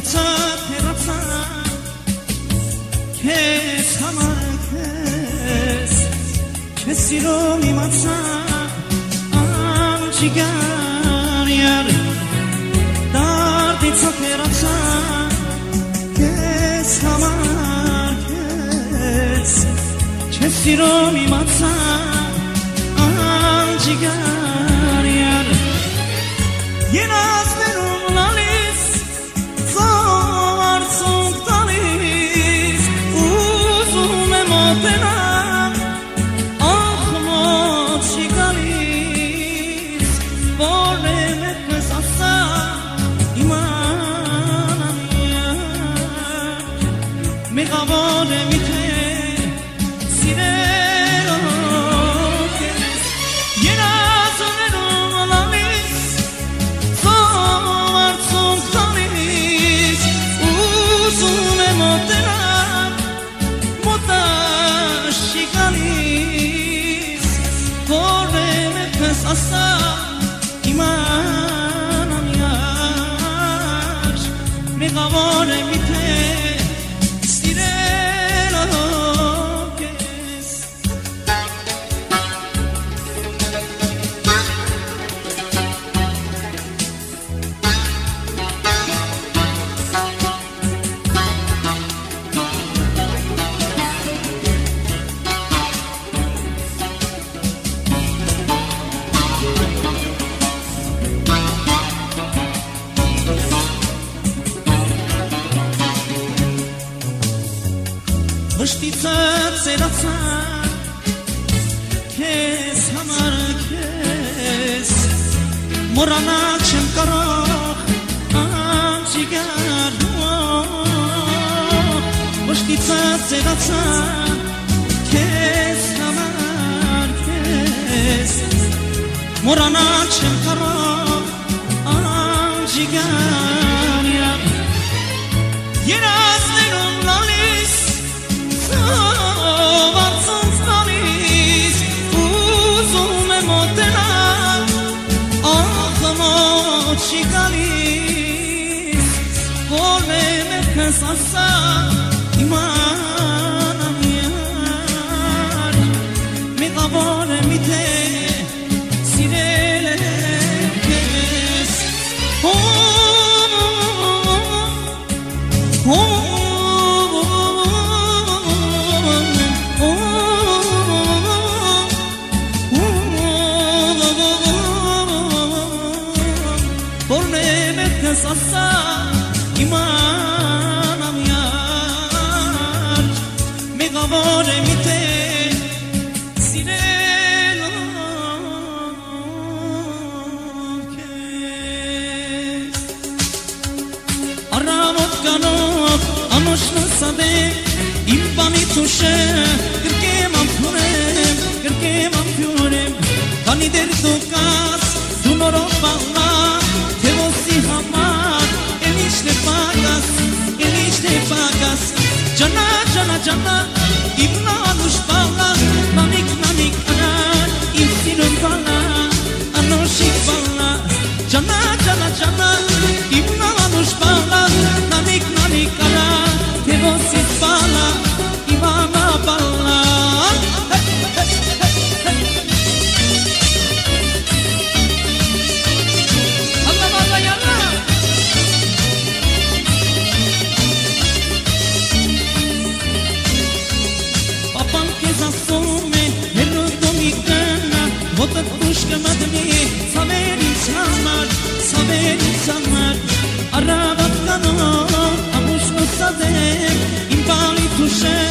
Մշտիցատ հեռացա Քեզ համար քեզ Քեզ սիրում իմացա Անջիգար յար Դարդիցատ հեռացա Քեզ համար քեզ Քեզ սիրում իմացա Անջիգար յար Երազներում լալիս Զավարցունք տալիս Ուզում եմ ոտենամ Ախ մոտ չի գալիս Որ եմ էդպես ասա իմանամ յար Մեղավոր եմ իթե սիրելով քեզ Երազներում լալիս Զավարցունք տալիս Ուզում եմ ոտենամ Մոտաշ չի գալիս Որ եմ էդպես ասա իմանամ յար Մեղավոր եմ իթե սիրելով քեզ Մշտիցած սերացա Քեզ համար քեզ Մորանալ չեմ կարող Անջիգար Մշտիցած սերացա Քեզ համար քեզ Մորանալ չեմ կարող Անջիգար Երազներում լալիս Զավարցունք տալիս Ուզում եմ ոտենամ Ախ մոտ չի գալիս Որ եմ էդպես ասա իմանամ յար Մեղավոր եմ իթե սիրել եմ քեզ Ասա իմանամ յար Մեղավոր եմ իթե սիրելով քեզ Առավոտ կանով անոշ նսադեմ Իմ բանից ուշը գրկեմ ամփյուրեմ Քանի դեր դու կաս դու նորով բաղնա Թե ոսի համար Elişte pagas Cana cana cana İbnanuş bala Nanik nanik ana İftinun bala Anoşik bala Cana cana cana İbnanuş bala Nanik nanik ana Tevosit bala İmama bala Ոտը պուշկը մդնի Սավեր ինցանար Առավատ կանով Ամուշ նուսադեմ Իմ բալի թուշը